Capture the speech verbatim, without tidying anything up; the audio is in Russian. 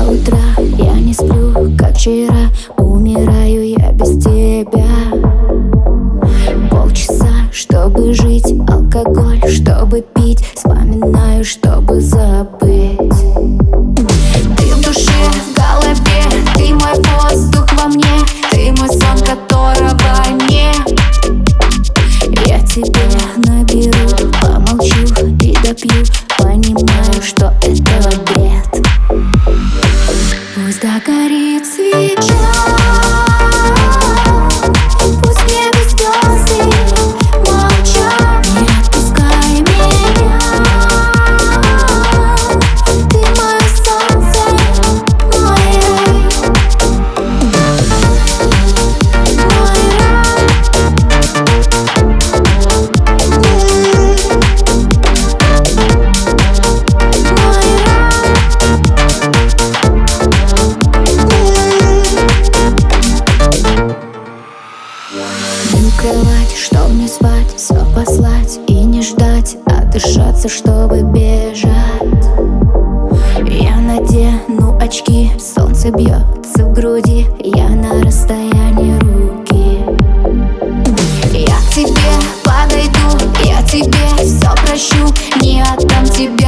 до утра я не сплю, как вчера. Умираю я без тебя. Полчаса, чтобы жить, алкоголь, чтобы пить, вспоминаю, чтобы забыть. Ты в душе, в голове, ты мой воздух во мне, ты мой сон, которого нет. Я тебе наберу, помолчу и допью, понимаю, что это бред. Пусть догорит свеча, пусть в небе звезды молчат, не отпускай меня. Ты мое солнце, мой рай, мой рай. Бью кровать, чтоб не спать, все послать и не ждать, а дышаться, чтобы бежать. Я надену очки, солнце бьется в груди, я на расстоянии руки. Я к тебе подойду, я тебе все прощу, не отдам тебя